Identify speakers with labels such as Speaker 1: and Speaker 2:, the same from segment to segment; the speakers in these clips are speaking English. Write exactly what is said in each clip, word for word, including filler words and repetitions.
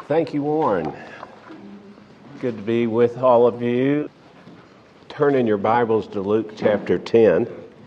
Speaker 1: Thank you, Warren. Good to be with all of you. Turn in your Bibles to Luke chapter ten.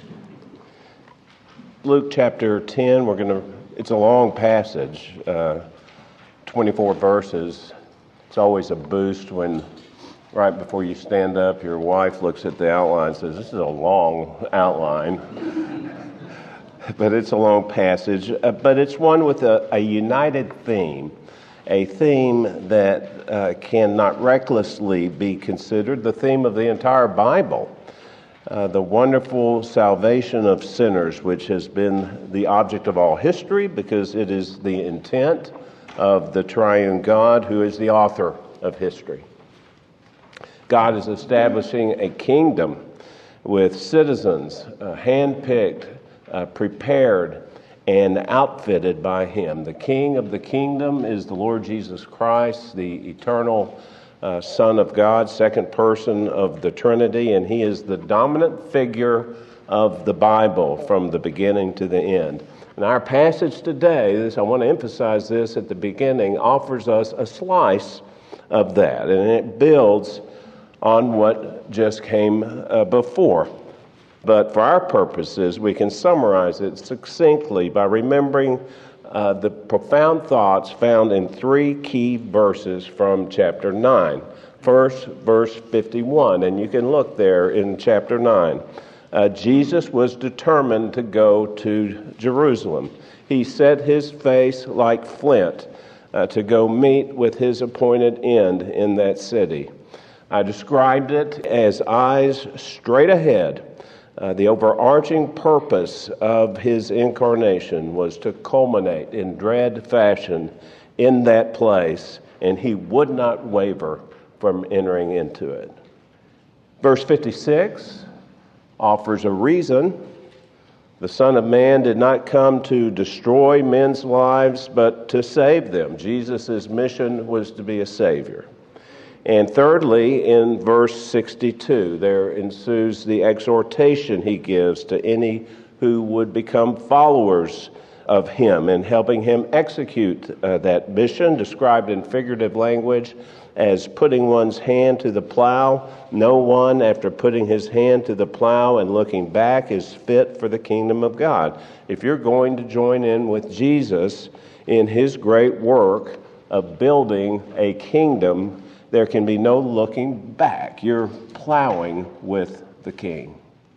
Speaker 1: Luke chapter ten, we're going to, it's a long passage, uh, twenty-four verses. It's always a boost when right before you stand up, your wife looks at the outline and says, this is a long outline. But it's a long passage, uh, but it's one with a, a united theme, a theme that uh, cannot recklessly be considered the theme of the entire Bible, uh, the wonderful salvation of sinners, which has been the object of all history because it is the intent of the triune God who is the author of history. God is establishing a kingdom with citizens uh, handpicked, Uh, prepared and outfitted by Him. The King of the kingdom is the Lord Jesus Christ, the eternal uh, Son of God, second person of the Trinity, and He is the dominant figure of the Bible from the beginning to the end. And our passage today, this I want to emphasize this at the beginning, offers us a slice of that, and it builds on what just came uh, before. But for our purposes, we can summarize it succinctly by remembering uh, the profound thoughts found in three key verses from chapter nine. First, verse fifty-one, and you can look there in chapter nine. Uh, Jesus was determined to go to Jerusalem. He set his face like flint uh, to go meet with his appointed end in that city. I described it as eyes straight ahead. Uh, the overarching purpose of his incarnation was to culminate in dread fashion in that place, and he would not waver from entering into it. Verse fifty-six offers a reason. The Son of Man did not come to destroy men's lives, but to save them. Jesus' mission was to be a Savior. And thirdly, in verse sixty-two, there ensues the exhortation he gives to any who would become followers of him and helping him execute uh, that mission, described in figurative language as putting one's hand to the plow. No one, after putting his hand to the plow and looking back, is fit for the kingdom of God. If you're going to join in with Jesus in his great work of building a kingdom, there can be no looking back. You're plowing with the King.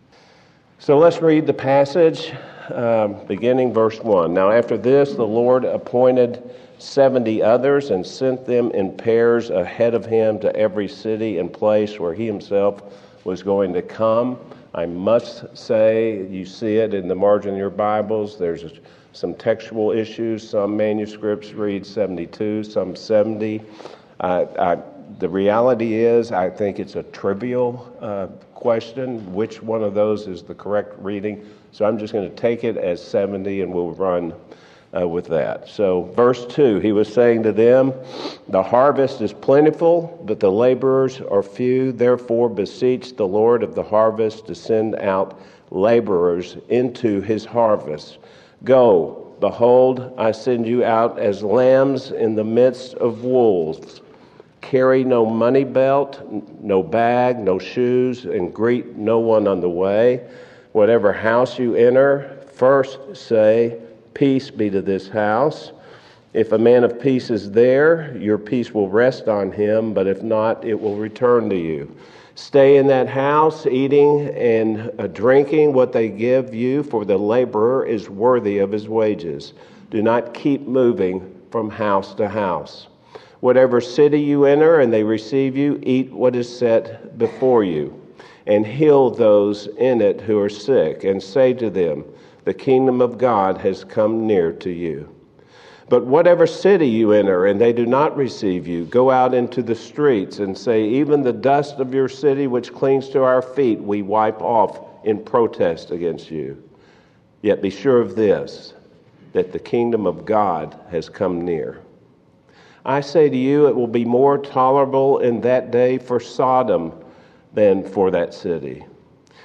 Speaker 1: So let's read the passage, uh, beginning verse one. Now after this, the Lord appointed seventy others and sent them in pairs ahead of him to every city and place where he himself was going to come. I must say, you see it in the margin of your Bibles, there's some textual issues. Some manuscripts read seventy-two, some seventy. Uh, I, the reality is, I think it's a trivial uh, question, which one of those is the correct reading. So I'm just going to take it as seventy and we'll run uh, with that. So verse two, he was saying to them, the harvest is plentiful, but the laborers are few. Therefore beseech the Lord of the harvest to send out laborers into his harvest. Go, behold, I send you out as lambs in the midst of wolves. Carry no money belt, no bag, no shoes, and greet no one on the way. Whatever house you enter, first say, peace be to this house. If a man of peace is there, your peace will rest on him, but if not, it will return to you. Stay in that house, eating and uh, drinking what they give you, for the laborer is worthy of his wages. Do not keep moving from house to house. Whatever city you enter and they receive you, eat what is set before you, and heal those in it who are sick, and say to them, the kingdom of God has come near to you. But whatever city you enter and they do not receive you, go out into the streets and say, even the dust of your city which clings to our feet, we wipe off in protest against you. Yet be sure of this, that the kingdom of God has come near. I say to you, it will be more tolerable in that day for Sodom than for that city.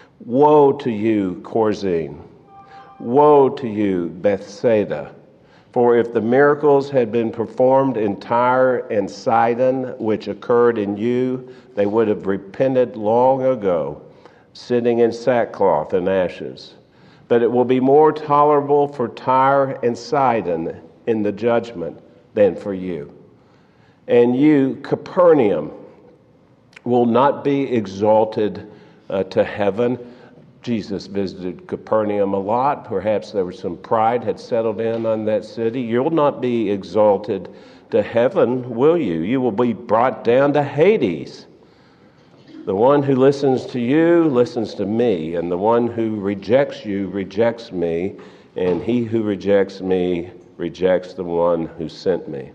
Speaker 1: Woe to you, Chorazin! Woe to you, Bethsaida! For if the miracles had been performed in Tyre and Sidon, which occurred in you, they would have repented long ago, sitting in sackcloth and ashes. But it will be more tolerable for Tyre and Sidon in the judgment than for you. And you, Capernaum, will not be exalted uh, to heaven. Jesus visited Capernaum a lot. Perhaps there was some pride had settled in on that city. You'll not be exalted to heaven, will you? You will be brought down to Hades. The one who listens to you listens to me, and the one who rejects you rejects me, and he who rejects me rejects the one who sent me.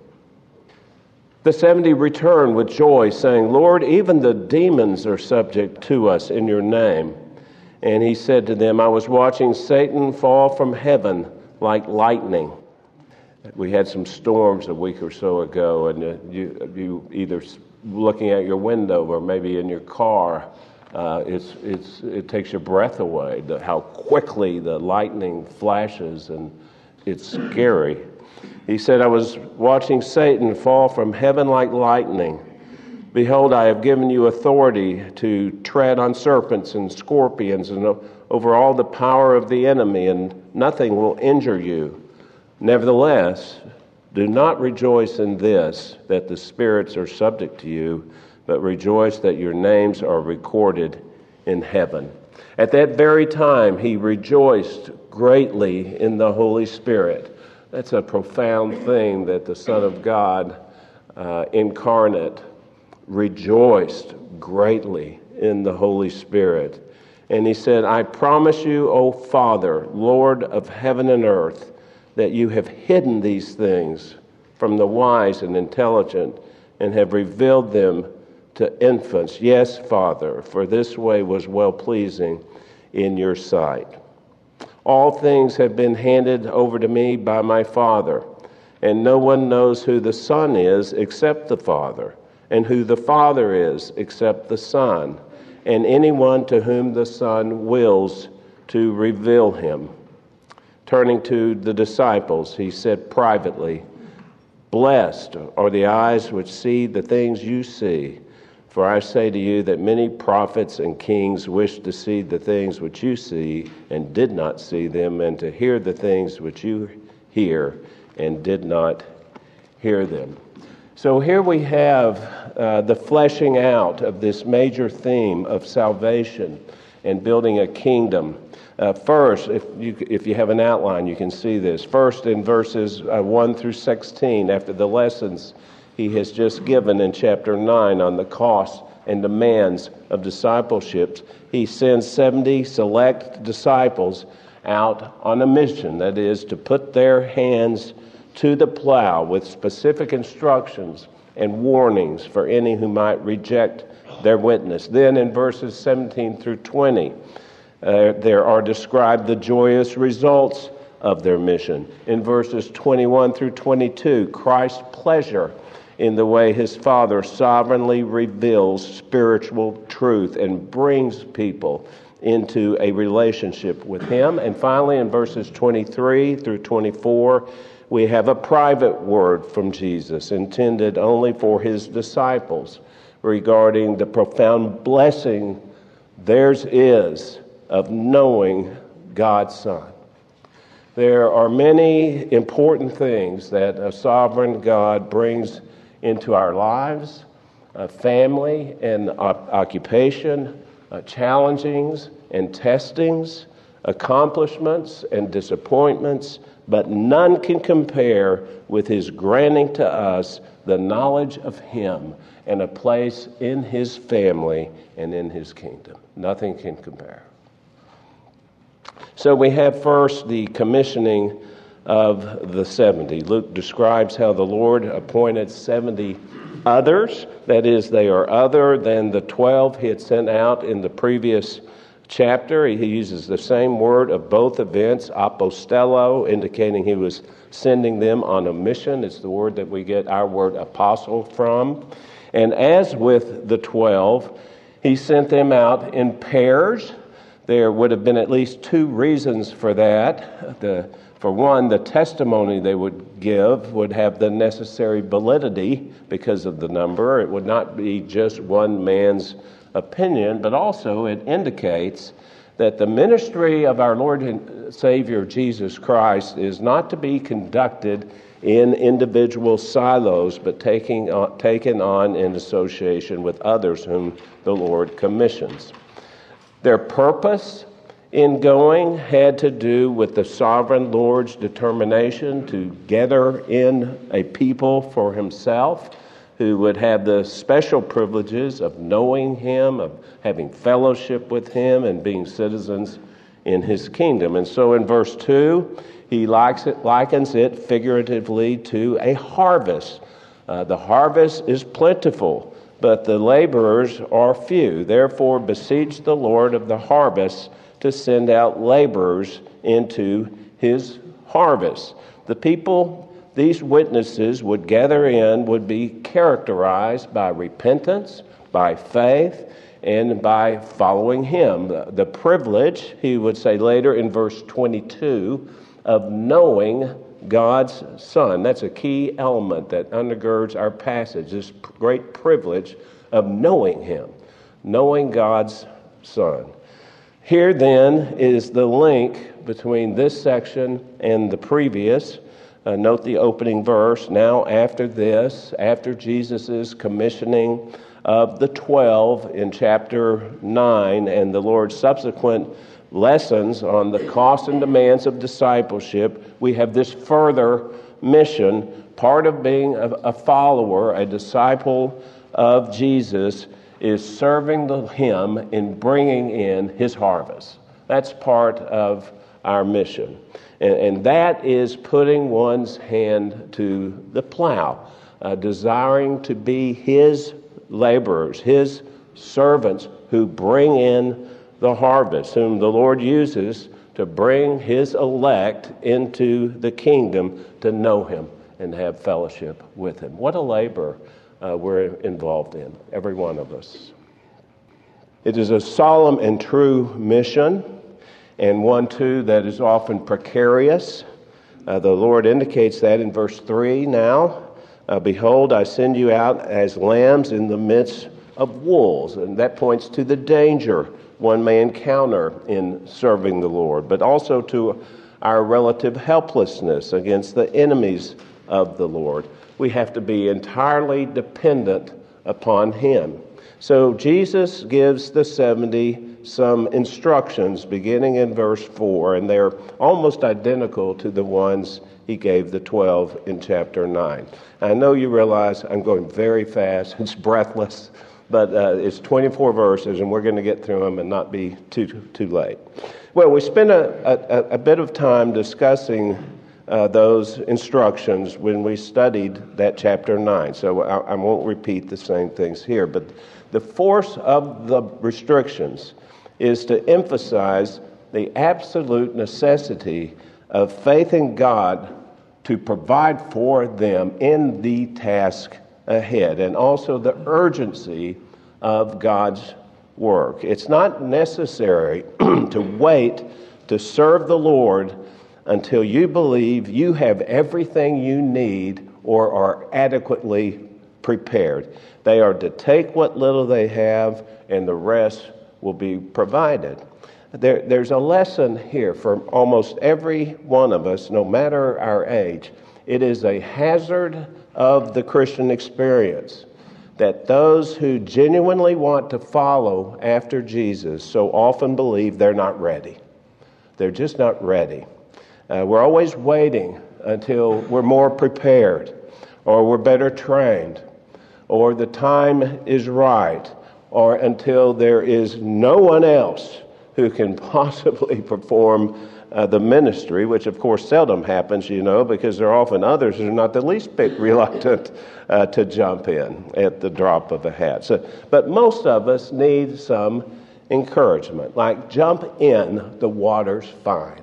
Speaker 1: The seventy returned with joy, saying, Lord, even the demons are subject to us in your name. And he said to them, I was watching Satan fall from heaven like lightning. We had some storms a week or so ago, and uh, you, you either looking at your window or maybe in your car, uh, it's, it's, it takes your breath away, the, how quickly the lightning flashes, and it's scary. He said, I was watching Satan fall from heaven like lightning. Behold, I have given you authority to tread on serpents and scorpions and over all the power of the enemy, and nothing will injure you. Nevertheless, do not rejoice in this, that the spirits are subject to you, but rejoice that your names are recorded in heaven. At that very time, he rejoiced greatly in the Holy Spirit. That's a profound thing, that the Son of God, uh, incarnate, rejoiced greatly in the Holy Spirit. And he said, I promise you, O Father, Lord of heaven and earth, that you have hidden these things from the wise and intelligent and have revealed them to infants. Yes, Father, for this way was well-pleasing in your sight. All things have been handed over to me by my Father, and no one knows who the Son is except the Father, and who the Father is except the Son, and anyone to whom the Son wills to reveal him. Turning to the disciples, he said privately, Blessed are the eyes which see the things you see. For I say to you that many prophets and kings wished to see the things which you see and did not see them, and to hear the things which you hear and did not hear them. So here we have uh, the fleshing out of this major theme of salvation and building a kingdom. Uh, first, if you, if you have an outline, you can see this. First, in verses uh, one through sixteen, after the lessons he has just given in chapter nine on the costs and demands of discipleship, he sends seventy select disciples out on a mission, that is, to put their hands to the plow with specific instructions and warnings for any who might reject their witness. Then in verses seventeen through twenty, uh, there are described the joyous results of their mission. In verses twenty-one through twenty-two, Christ's pleasure in the way his Father sovereignly reveals spiritual truth and brings people into a relationship with him. And finally, in verses twenty-three through twenty-four, we have a private word from Jesus intended only for his disciples regarding the profound blessing theirs is of knowing God's Son. There are many important things that a sovereign God brings into our lives, uh, family and op- occupation, uh, challengings and testings, accomplishments and disappointments, but none can compare with his granting to us the knowledge of him and a place in his family and in his kingdom. Nothing can compare. So we have first the commissioning of the seventy. Luke describes how the Lord appointed seventy others. That is, they are other than the twelve he had sent out in the previous chapter. He uses the same word of both events, apostello, indicating he was sending them on a mission. It's the word that we get our word apostle from. And as with the twelve, he sent them out in pairs. There would have been at least two reasons for that. The For one, the testimony they would give would have the necessary validity because of the number. It would not be just one man's opinion, but also it indicates that the ministry of our Lord and Savior Jesus Christ is not to be conducted in individual silos, but taking on, taken on in association with others whom the Lord commissions. Their purpose in going had to do with the sovereign Lord's determination to gather in a people for himself who would have the special privileges of knowing him, of having fellowship with him, and being citizens in his kingdom. And so in verse two, he likes it, likens it figuratively to a harvest. Uh, the harvest is plentiful, but the laborers are few. Therefore, beseech the Lord of the harvest to send out laborers into his harvest. The people these witnesses would gather in would be characterized by repentance, by faith, and by following him. The, the privilege, he would say later in verse twenty-two, of knowing God's Son. That's a key element that undergirds our passage, this great privilege of knowing him, knowing God's Son. Here then is the link between this section and the previous. Uh, note the opening verse. Now after this, after Jesus' commissioning of the twelve in chapter nine and the Lord's subsequent lessons on the cost and demands of discipleship, we have this further mission. Part of being a, a follower, a disciple of Jesus, is serving the, him in bringing in his harvest. That's part of our mission. And, and that is putting one's hand to the plow, uh, desiring to be his laborers, his servants who bring in the harvest, whom the Lord uses to bring his elect into the kingdom to know him and have fellowship with him. What a labor Uh, we're involved in, every one of us. It is a solemn and true mission, and one, too, that is often precarious. Uh, the Lord indicates that in verse three now. Uh, Behold, I send you out as lambs in the midst of wolves. And that points to the danger one may encounter in serving the Lord, but also to our relative helplessness against the enemies of the Lord. We have to be entirely dependent upon him. So Jesus gives the seventy some instructions beginning in verse four, and they're almost identical to the ones he gave the twelve in chapter nine. I know you realize I'm going very fast. It's breathless, but uh, it's twenty-four verses, and we're going to get through them and not be too too late. Well, we spent a, a, a bit of time discussing Uh, those instructions when we studied that chapter nine. So I, I won't repeat the same things here. But the force of the restrictions is to emphasize the absolute necessity of faith in God to provide for them in the task ahead, and also the urgency of God's work. It's not necessary to wait to serve the Lord until you believe you have everything you need or are adequately prepared. They are to take what little they have, and the rest will be provided. There, there's a lesson here for almost every one of us, no matter our age. It is a hazard of the Christian experience that those who genuinely want to follow after Jesus so often believe they're not ready. They're just not ready. Uh, we're always waiting until we're more prepared, or we're better trained, or the time is right, or until there is no one else who can possibly perform uh, the ministry, which of course seldom happens, you know, because there are often others who are not the least bit reluctant uh, to jump in at the drop of a hat. So, but most of us need some encouragement, like jump in, the water's fine.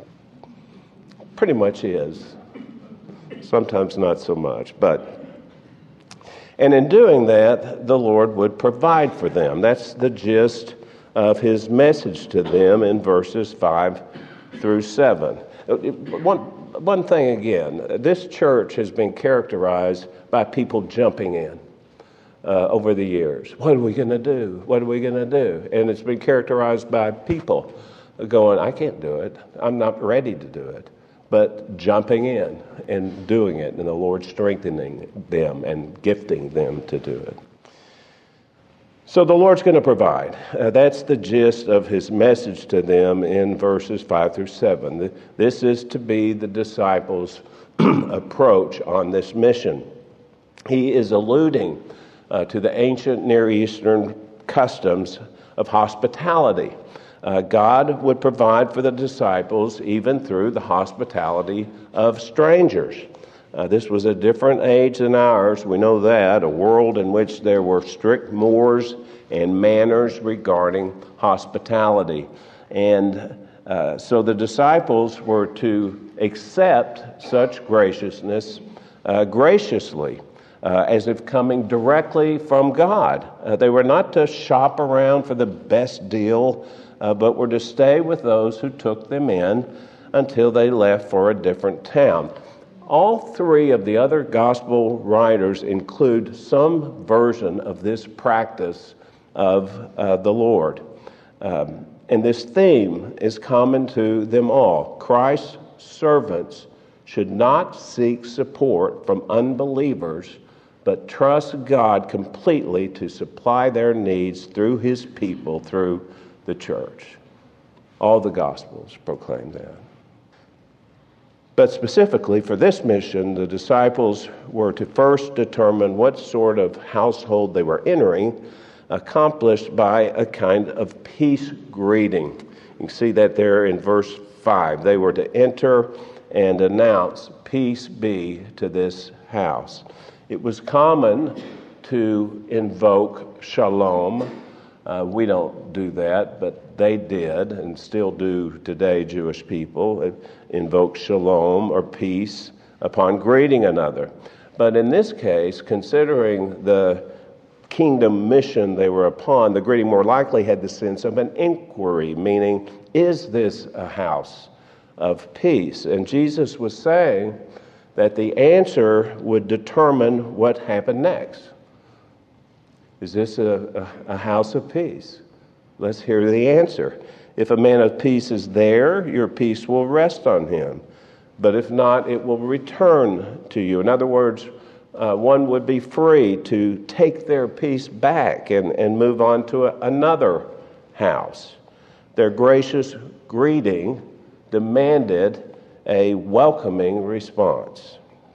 Speaker 1: Pretty much is. Sometimes not so much, but and in doing that, the Lord would provide for them. That's the gist of his message to them in verses five through seven. One, one thing again, this church has been characterized by people jumping in uh, over the years. What are we going to do? What are we going to do? And it's been characterized by people going, I can't do it. I'm not ready to do it. But jumping in and doing it, and the Lord strengthening them and gifting them to do it. So the Lord's going to provide. Uh, that's the gist of his message to them in verses five through seven. This is to be the disciples' approach on this mission. He is alluding uh, to the ancient Near Eastern customs of hospitality. Uh, God would provide for the disciples even through the hospitality of strangers. Uh, this was a different age than ours, we know that, a world in which there were strict mores and manners regarding hospitality. And uh, so the disciples were to accept such graciousness uh, graciously, uh, as if coming directly from God. Uh, they were not to shop around for the best deal, uh, but were to stay with those who took them in until they left for a different town. All three of the other gospel writers include some version of this practice of uh, the Lord. Um, and this theme is common to them all. Christ's servants should not seek support from unbelievers, but trust God completely to supply their needs through his people, through the church. All the gospels proclaim that. But specifically for this mission, the disciples were to first determine what sort of household they were entering, accomplished by a kind of peace greeting. You can see that there in verse five. They were to enter and announce, "Peace be to this house." It was common to invoke shalom. Uh, we don't do that, but they did and still do today, Jewish people, invoke shalom or peace upon greeting another. But in this case, considering the kingdom mission they were upon, the greeting more likely had the sense of an inquiry, meaning, is this a house of peace? And Jesus was saying that the answer would determine what happened next. Is this a, a, a house of peace? Let's hear the answer. If a man of peace is there, your peace will rest on him. But if not, it will return to you. In other words, uh, one would be free to take their peace back and, and move on to a, another house. Their gracious greeting demanded a welcoming response.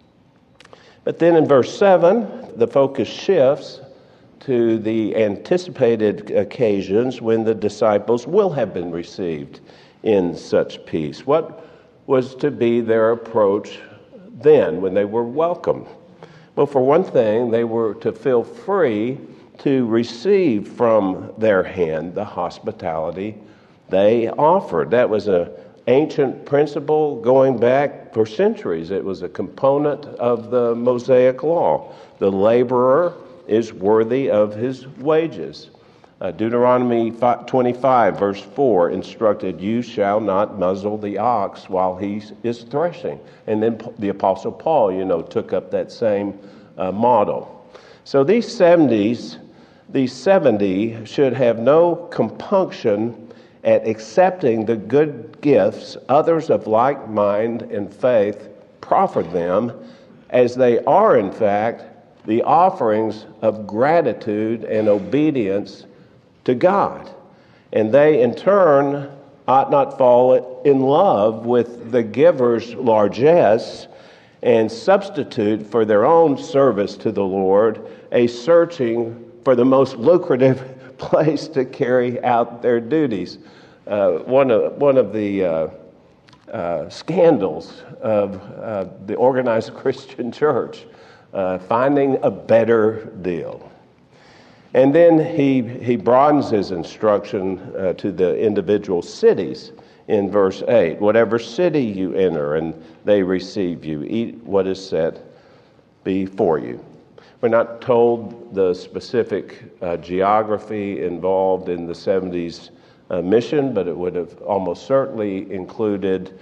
Speaker 1: But then in verse seven, the focus shifts to the anticipated occasions when the disciples will have been received in such peace. What was to be their approach then when they were welcomed? Well, for one thing, they were to feel free to receive from their hand the hospitality they offered. That was an ancient principle going back for centuries. It was a component of the Mosaic law. The laborer is worthy of his wages. Uh, Deuteronomy twenty-five, verse four, instructed, "You shall not muzzle the ox while he is threshing." And then the Apostle Paul, you know, took up that same uh, model. So these seventies, these seventy should have no compunction at accepting the good gifts others of like mind and faith proffered them, as they are, in fact, the offerings of gratitude and obedience to God. And they, in turn, ought not fall in love with the giver's largesse and substitute for their own service to the Lord a searching for the most lucrative place to carry out their duties. Uh, one of one of the uh, uh, scandals of uh, the organized Christian church, uh, finding a better deal. And then he he broadens his instruction uh, to the individual cities in verse eight. Whatever city you enter and they receive you, eat what is set before you. We're not told the specific uh, geography involved in the seventies uh, mission, but it would have almost certainly included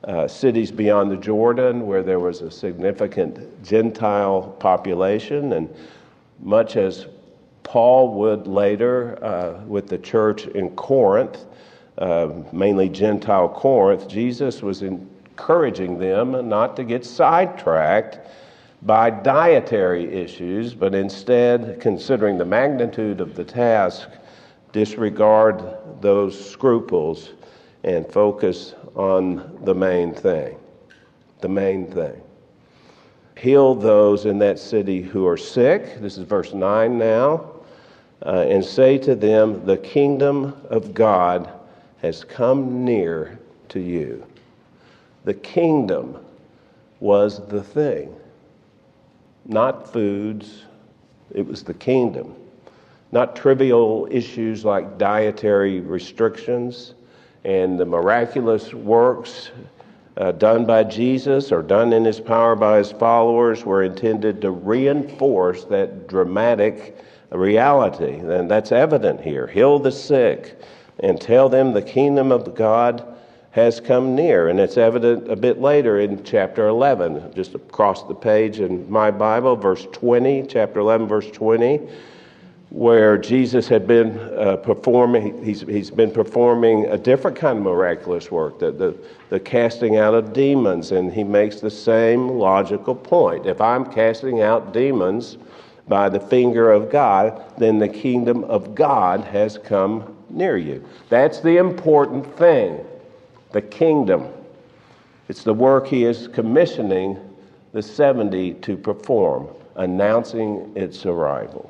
Speaker 1: uh, cities beyond the Jordan where there was a significant Gentile population. And much as Paul would later uh, with the church in Corinth, uh, mainly Gentile Corinth, Jesus was encouraging them not to get sidetracked by dietary issues, but instead, considering the magnitude of the task, disregard those scruples and focus on the main thing. The main thing. Heal those in that city who are sick. This is verse nine now. Uh, and say to them, the kingdom of God has come near to you. The kingdom was the thing. Not foods, it was the kingdom. Not trivial issues like dietary restrictions and the miraculous works uh, done by Jesus or done in his power by his followers were intended to reinforce that dramatic reality. And that's evident here. Heal the sick and tell them the kingdom of God has come near. And it's evident a bit later in chapter eleven, just across the page in my Bible, verse twenty, chapter eleven, verse twenty, where Jesus had been uh, performing, he's, he's been performing a different kind of miraculous work, the, the, the casting out of demons. And he makes the same logical point. If I'm casting out demons by the finger of God, then the kingdom of God has come near you. That's the important thing. The kingdom. It's the work he is commissioning the seventy to perform, announcing its arrival.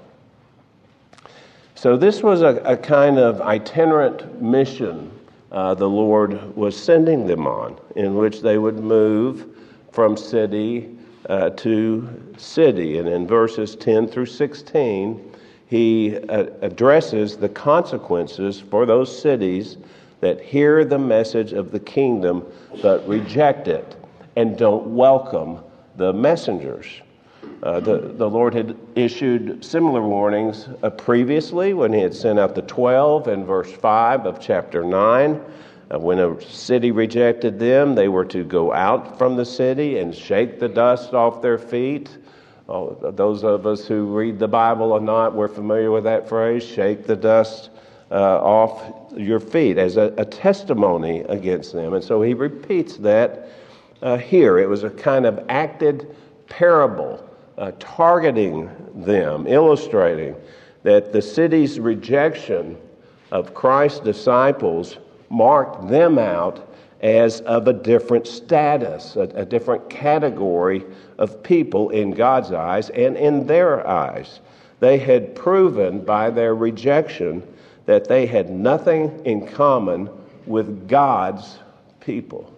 Speaker 1: So this was a, a kind of itinerant mission uh, the Lord was sending them on, in which they would move from city uh, to city. And in verses ten through sixteen, he uh, addresses the consequences for those cities that hear the message of the kingdom but reject it and don't welcome the messengers. Uh, the, the Lord had issued similar warnings uh, previously when he had sent out the twelve in verse five of chapter nine. Uh, when a city rejected them, they were to go out from the city and shake the dust off their feet. Oh, those of us who read the Bible or not, we're familiar with that phrase, shake the dust Uh, off your feet, as a, a testimony against them. And so he repeats that uh, here. It was a kind of acted parable uh, targeting them, illustrating that the city's rejection of Christ's disciples marked them out as of a different status, a, a different category of people in God's eyes and in their eyes. They had proven by their rejection that they had nothing in common with God's people.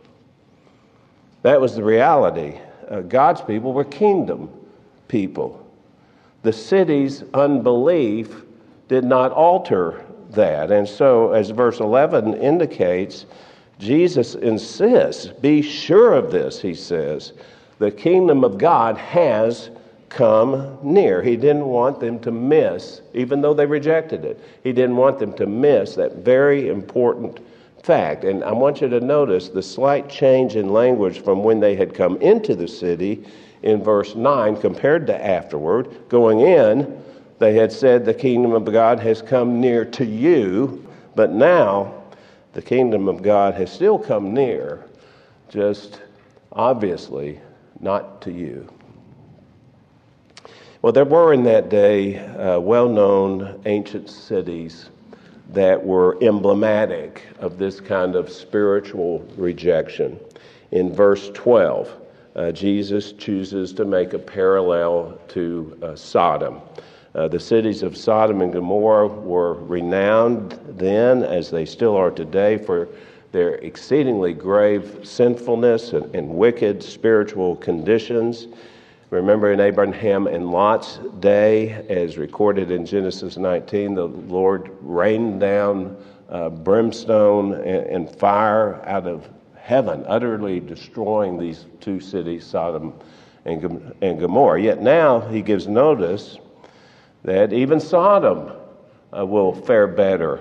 Speaker 1: That was the reality. Uh, God's people were kingdom people. The city's unbelief did not alter that. And so, as verse eleven indicates, Jesus insists, be sure of this, he says. The kingdom of God has come near. He didn't want them to miss, even though they rejected it, he didn't want them to miss that very important fact. And I want you to notice the slight change in language from when they had come into the city in verse nine compared to afterward. Going in, they had said the kingdom of God has come near to you, but now the kingdom of God has still come near, just obviously not to you. Well, there were in that day uh, well-known ancient cities that were emblematic of this kind of spiritual rejection. In verse twelve, uh, Jesus chooses to make a parallel to uh, Sodom. Uh, the cities of Sodom and Gomorrah were renowned then, as they still are today, for their exceedingly grave sinfulness and, and wicked spiritual conditions. Remember in Abraham and Lot's day, as recorded in Genesis nineteen, the Lord rained down uh, brimstone and, and fire out of heaven, utterly destroying these two cities, Sodom and, and Gomorrah. Yet now he gives notice that even Sodom uh, will fare better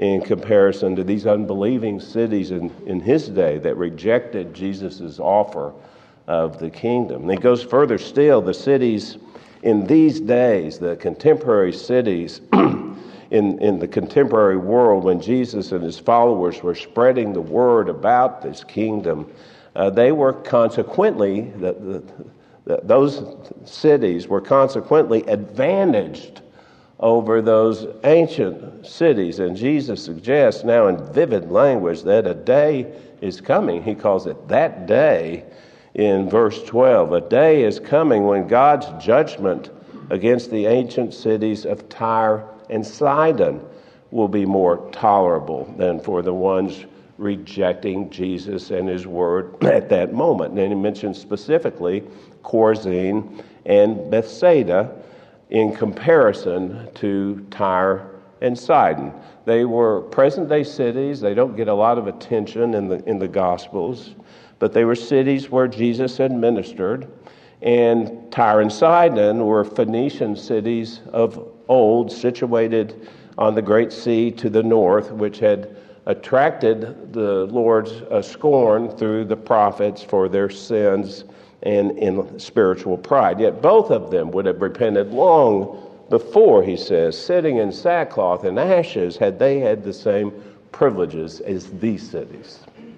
Speaker 1: in comparison to these unbelieving cities in, in his day that rejected Jesus' offer of the kingdom. And he goes further still, the cities in these days, the contemporary cities in, in the contemporary world, when Jesus and his followers were spreading the word about this kingdom, uh, they were consequently, the, the, the, those cities were consequently advantaged over those ancient cities. And Jesus suggests now in vivid language that a day is coming. He calls it that day in verse twelve. A day is coming when God's judgment against the ancient cities of Tyre and Sidon will be more tolerable than for the ones rejecting Jesus and his word at that moment. And he mentions specifically Chorazin and Bethsaida in comparison to Tyre and Sidon. They were present-day cities. They don't get a lot of attention in the in the Gospels, but they were cities where Jesus had ministered. And Tyre and Sidon were Phoenician cities of old, situated on the Great Sea to the north, which had attracted the Lord's uh, scorn through the prophets for their sins and in spiritual pride. Yet both of them would have repented long before, he says, sitting in sackcloth and ashes, had they had the same privileges as these cities.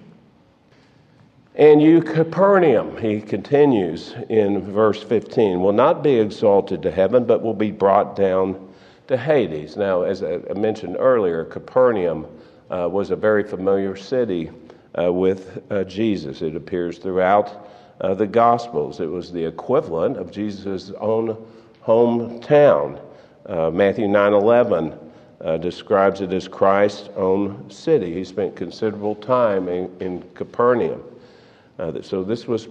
Speaker 1: And you, Capernaum, he continues in verse fifteen, will not be exalted to heaven, but will be brought down to Hades. Now, as I mentioned earlier, Capernaum uh, was a very familiar city uh, with uh, Jesus. It appears throughout Uh, the Gospels. It was the equivalent of Jesus' own hometown. Uh, Matthew nine eleven uh, describes it as Christ's own city. He spent considerable time in, in Capernaum. Uh, so this was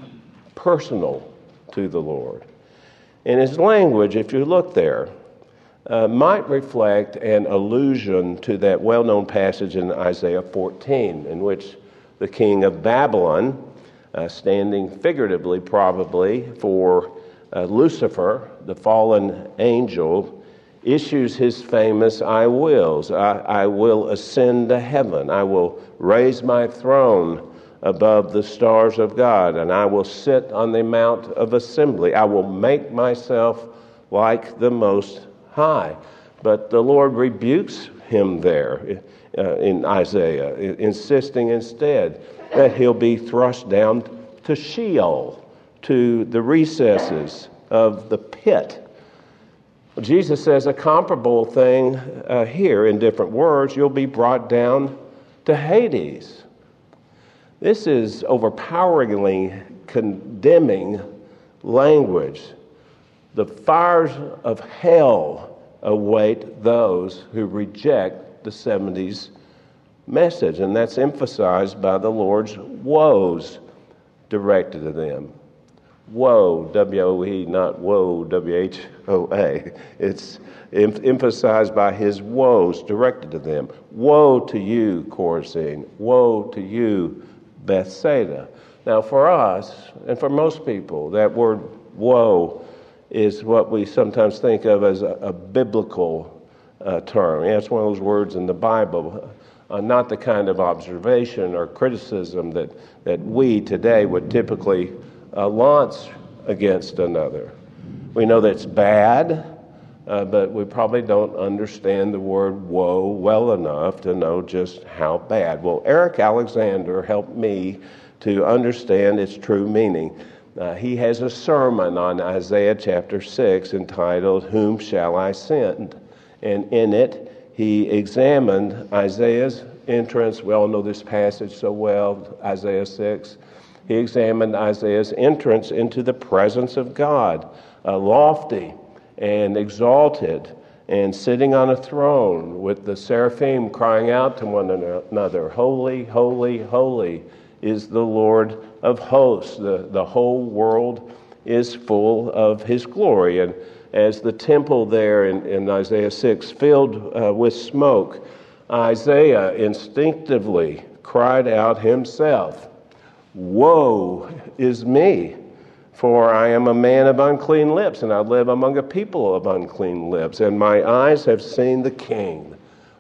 Speaker 1: personal to the Lord. And his language, if you look there, uh, might reflect an allusion to that well-known passage in Isaiah fourteen, in which the king of Babylon, Uh, standing figuratively probably for uh, Lucifer, the fallen angel, issues his famous I wills. I, I will ascend to heaven. I will raise my throne above the stars of God, and I will sit on the Mount of Assembly. I will make myself like the Most High. But the Lord rebukes him there uh, in Isaiah, insisting instead that he'll be thrust down to Sheol, to the recesses of the pit. Jesus says a comparable thing uh, here in different words. You'll be brought down to Hades. This is overpoweringly condemning language. The fires of hell await those who reject the seventies message, and that's emphasized by the Lord's woes directed to them. Woe, W O E, not woe, W H O A. It's em- emphasized by his woes directed to them. Woe to you, Chorazin. Woe to you, Bethsaida. Now, for us, and for most people, that word woe is what we sometimes think of as a, a biblical uh, term. Yeah, it's one of those words in the Bible. Uh, not the kind of observation or criticism that, that we today would typically uh, launch against another. We know that's bad, uh, but we probably don't understand the word woe well enough to know just how bad. Well, Eric Alexander helped me to understand its true meaning. Uh, he has a sermon on Isaiah chapter six entitled, Whom Shall I Send? And in it, he examined Isaiah's entrance. We all know this passage so well, Isaiah six. He examined Isaiah's entrance into the presence of God, uh, lofty and exalted, and sitting on a throne with the seraphim crying out to one another, Holy, holy, holy is the Lord of hosts. The, the whole world is full of his glory. And as the temple there in, in Isaiah six filled uh, with smoke, Isaiah instinctively cried out himself, Woe is me, for I am a man of unclean lips, and I live among a people of unclean lips, and my eyes have seen the King,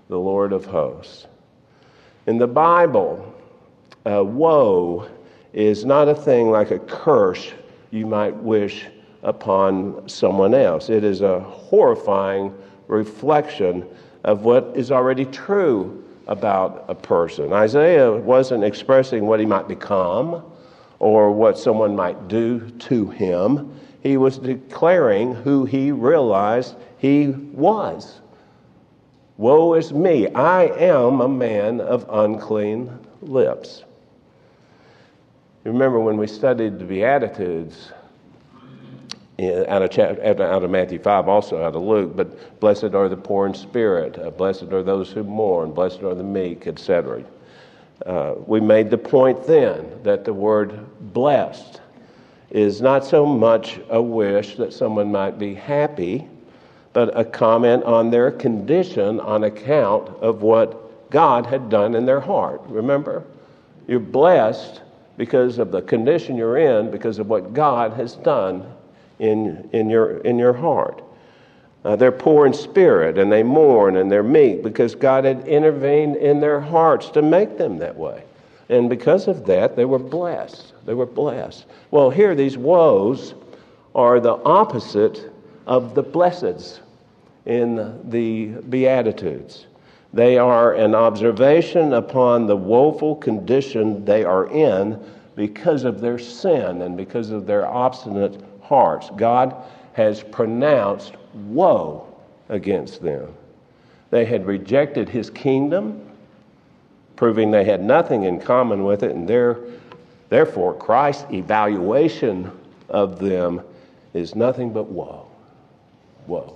Speaker 1: the Lord of hosts. In the Bible, uh, woe is not a thing like a curse you might wish upon someone else. It is a horrifying reflection of what is already true about a person. Isaiah wasn't expressing what he might become or what someone might do to him. He was declaring who he realized he was. Woe is me, I am a man of unclean lips. You remember when we studied the Beatitudes, out of, chapter, out of Matthew five, also out of Luke, but blessed are the poor in spirit, uh, blessed are those who mourn, blessed are the meek, et cetera. Uh, we made the point then that the word blessed is not so much a wish that someone might be happy, but a comment on their condition on account of what God had done in their heart. Remember, you're blessed because of the condition you're in, because of what God has done in in your in your heart. Uh, they're poor in spirit, and they mourn, and they're meek, because God had intervened in their hearts to make them that way. And because of that, they were blessed. They were blessed. Well, here, these woes are the opposite of the blesseds in the Beatitudes. They are an observation upon the woeful condition they are in because of their sin and because of their obstinate hearts. God has pronounced woe against them. They had rejected his kingdom, proving they had nothing in common with it, and there, therefore Christ's evaluation of them is nothing but woe. Woe.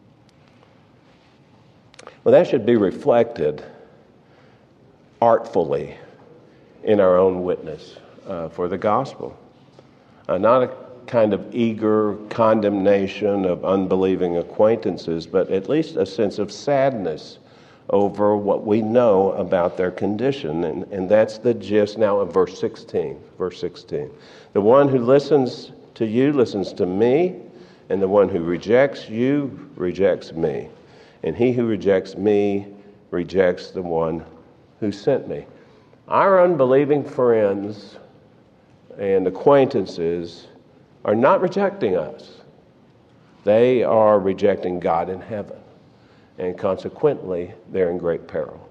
Speaker 1: Well, that should be reflected artfully in our own witness uh, for the gospel. Uh, not a kind of eager condemnation of unbelieving acquaintances, but at least a sense of sadness over what we know about their condition. And, and that's the gist now of verse sixteen. Verse sixteen. The one who listens to you listens to me, and the one who rejects you rejects me. And he who rejects me rejects the one who sent me. Our unbelieving friends and acquaintances are not rejecting us. They are rejecting God in heaven. And consequently, they're in great peril.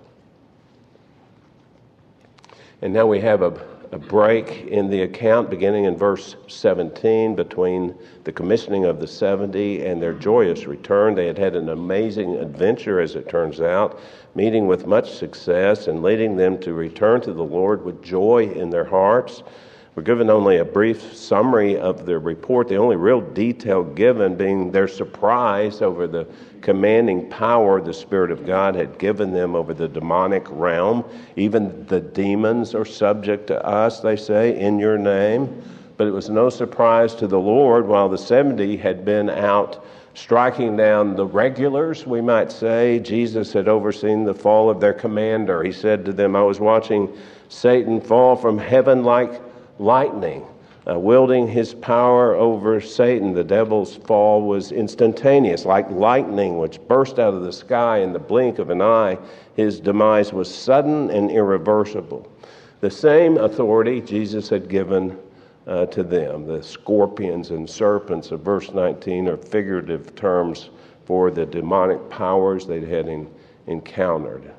Speaker 1: And now we have a, a break in the account beginning in verse seventeen between the commissioning of the seventy and their joyous return. They had had an amazing adventure, as it turns out, meeting with much success and leading them to return to the Lord with joy in their hearts. We're given only a brief summary of the report, the only real detail given being their surprise over the commanding power the Spirit of God had given them over the demonic realm. Even the demons are subject to us, they say, in your name. But it was no surprise to the Lord while the seventy had been out striking down the regulars, we might say. Jesus had overseen the fall of their commander. He said to them, I was watching Satan fall from heaven like lightning, uh, wielding his power over Satan. The devil's fall was instantaneous, like lightning which burst out of the sky in the blink of an eye. His demise was sudden and irreversible. The same authority Jesus had given uh, to them. The scorpions and serpents of verse nineteen are figurative terms for the demonic powers they had in, encountered.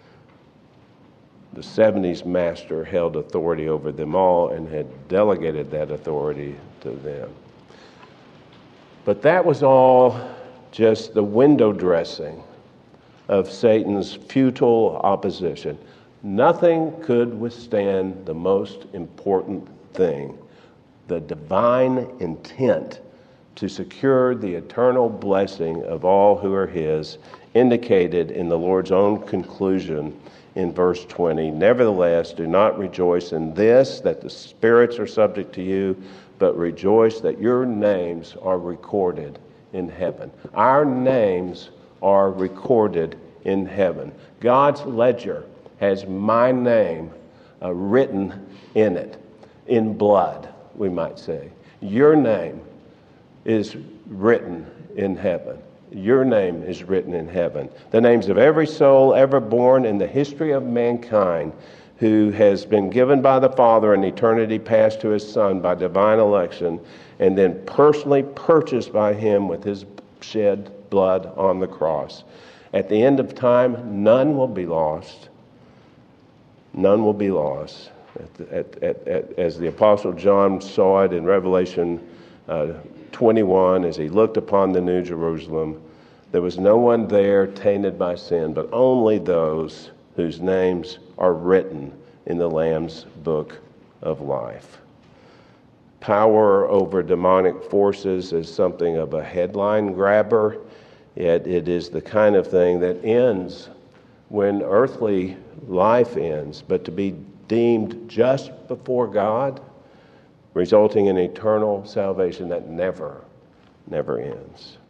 Speaker 1: The seventy's master held authority over them all and had delegated that authority to them. But that was all just the window dressing of Satan's futile opposition. Nothing could withstand the most important thing, the divine intent to secure the eternal blessing of all who are his, indicated in the Lord's own conclusion in verse twenty. Nevertheless, do not rejoice in this, that the spirits are subject to you, but rejoice that your names are recorded in heaven. Our names are recorded in heaven. God's ledger has my name uh, written in it, in blood, we might say. Your name is written in heaven. your name is written in heaven. The names of every soul ever born in the history of mankind who has been given by the Father in eternity past to his Son by divine election, and then personally purchased by him with his shed blood on the cross. At the end of time, none will be lost. None will be lost. At, at, at, at, as the Apostle John saw it in Revelation uh, twenty-one, as he looked upon the New Jerusalem, there was no one there tainted by sin, but only those whose names are written in the Lamb's book of life. Power over demonic forces is something of a headline grabber, yet it is the kind of thing that ends when earthly life ends, but to be deemed just before God, resulting in eternal salvation that never, never ends.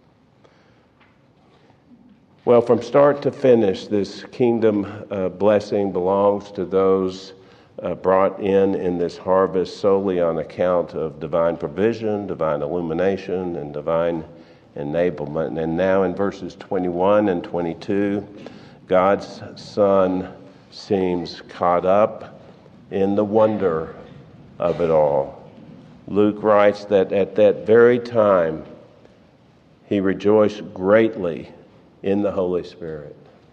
Speaker 1: Well, from start to finish, this kingdom uh, blessing belongs to those uh, brought in in this harvest solely on account of divine provision, divine illumination, and divine enablement. And now in verses twenty-one and twenty-two, God's Son seems caught up in the wonder of it all. Luke writes that at that very time, he rejoiced greatly in the Holy Spirit.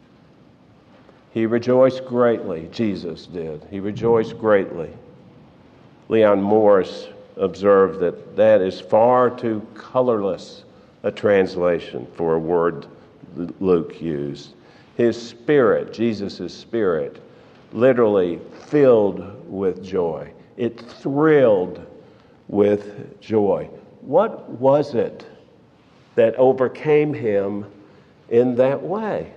Speaker 1: He rejoiced greatly, Jesus did. He rejoiced greatly. Leon Morris observed that that is far too colorless a translation for a word Luke used. His spirit, Jesus' spirit, literally filled with joy. It thrilled with joy. What was it that overcame him in that way?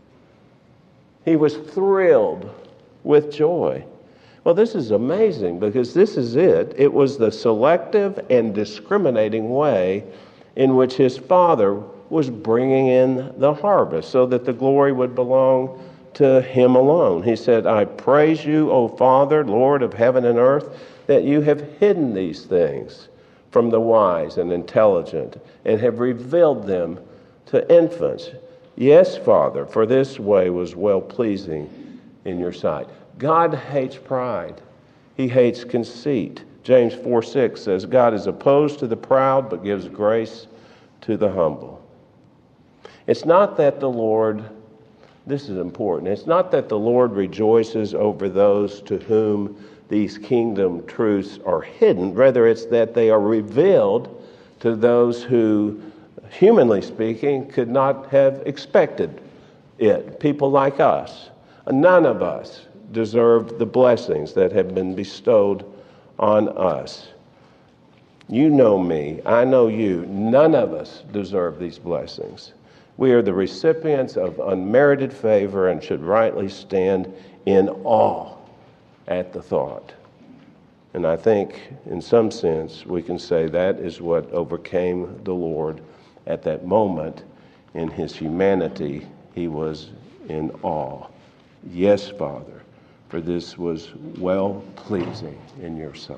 Speaker 1: He was thrilled with joy. Well, this is amazing because this is it. It was the selective and discriminating way in which his Father was bringing in the harvest so that the glory would belong to him alone. He said, I praise you, O Father, Lord of heaven and earth, that you have hidden these things from the wise and intelligent and have revealed them to infants. Yes, Father, for this way was well-pleasing in your sight. God hates pride. He hates conceit. James four six says, God is opposed to the proud, but gives grace to the humble. It's not that the Lord, this is important, it's not that the Lord rejoices over those to whom these kingdom truths are hidden. Rather, it's that they are revealed to those who, humanly speaking, could not have expected it. People like us. None of us deserve the blessings that have been bestowed on us. You know me. I know you. None of us deserve these blessings. We are the recipients of unmerited favor and should rightly stand in awe at the thought. And I think, in some sense, we can say that is what overcame the Lord at that moment. In his humanity, he was in awe. Yes, Father, for this was well-pleasing in your sight.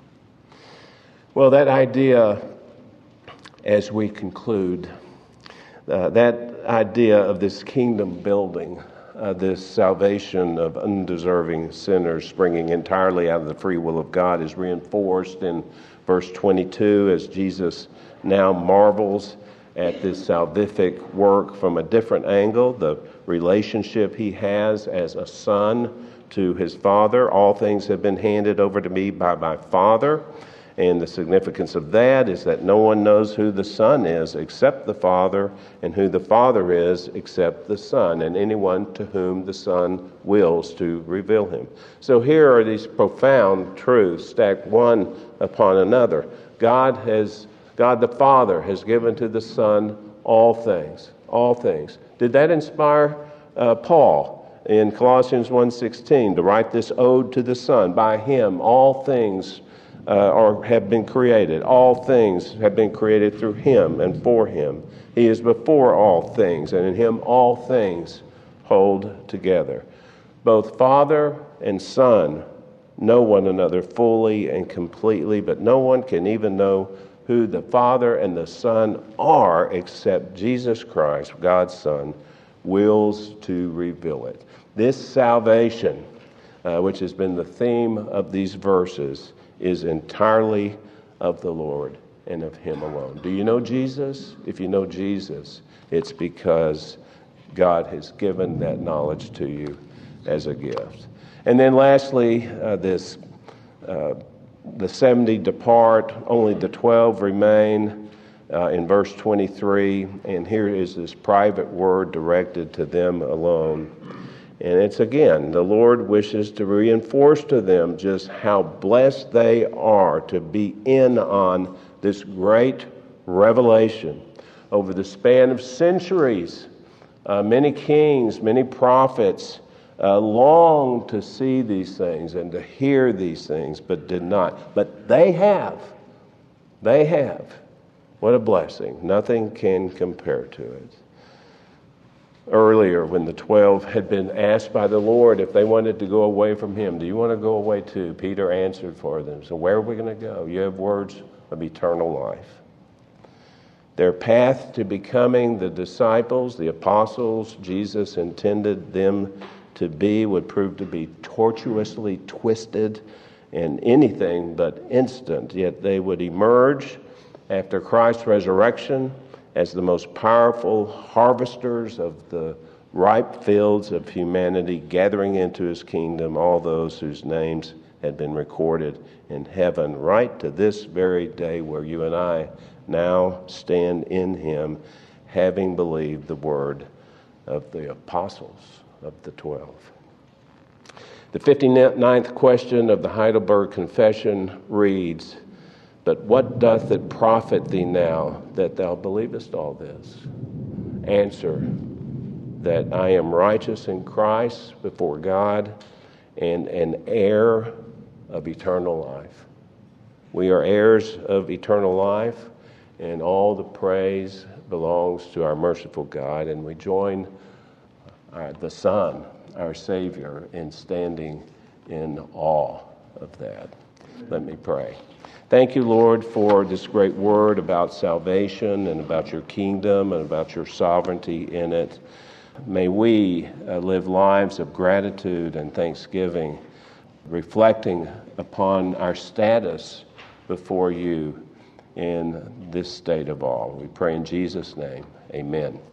Speaker 1: Well, that idea, as we conclude, uh, that idea of this kingdom building, uh, this salvation of undeserving sinners springing entirely out of the free will of God, is reinforced in verse twenty-two as Jesus now marvels at this salvific work from a different angle, the relationship he has as a son to his Father. All things have been handed over to me by my Father. And the significance of that is that no one knows who the Son is except the Father, and who the Father is except the Son, and anyone to whom the Son wills to reveal him. So here are these profound truths stacked one upon another. God has, God the Father has given to the Son all things, all things. Did that inspire uh, Paul in Colossians one sixteen to write this ode to the Son? By him all things Uh, or have been created. All things have been created through him and for him. He is before all things, and in him all things hold together. Both Father and Son know one another fully and completely, but no one can even know who the Father and the Son are, except Jesus Christ, God's Son, wills to reveal it. This salvation, uh, which has been the theme of these verses, is entirely of the Lord and of Him alone. Do you know Jesus? If you know Jesus, it's because God has given that knowledge to you as a gift. And then lastly, uh, this uh, the seventy depart, only the twelve remain uh, in verse twenty-three. And here is this private word directed to them alone. And it's again, the Lord wishes to reinforce to them just how blessed they are to be in on this great revelation. Over the span of centuries, uh, many kings, many prophets uh, longed to see these things and to hear these things, but did not. But they have. They have. What a blessing. Nothing can compare to it. Earlier, when the twelve had been asked by the Lord if they wanted to go away from Him, do you want to go away too? Peter answered for them. So where are we going to go? You have words of eternal life. Their path to becoming the disciples, the apostles Jesus intended them to be, would prove to be tortuously twisted and anything but instant. Yet they would emerge after Christ's resurrection as the most powerful harvesters of the ripe fields of humanity, gathering into His kingdom all those whose names had been recorded in heaven, right to this very day where you and I now stand in Him, having believed the word of the apostles of the twelve. The fifty-ninth question of the Heidelberg Confession reads, "But what doth it profit thee now that thou believest all this?" Answer, that I am righteous in Christ before God and an heir of eternal life. We are heirs of eternal life, and all the praise belongs to our merciful God, and we join our, the Son, our Savior, in standing in awe of that. Let me pray. Thank you, Lord, for this great word about salvation and about your kingdom and about your sovereignty in it. May we uh, live lives of gratitude and thanksgiving, reflecting upon our status before you in this state of awe. We pray in Jesus' name. Amen.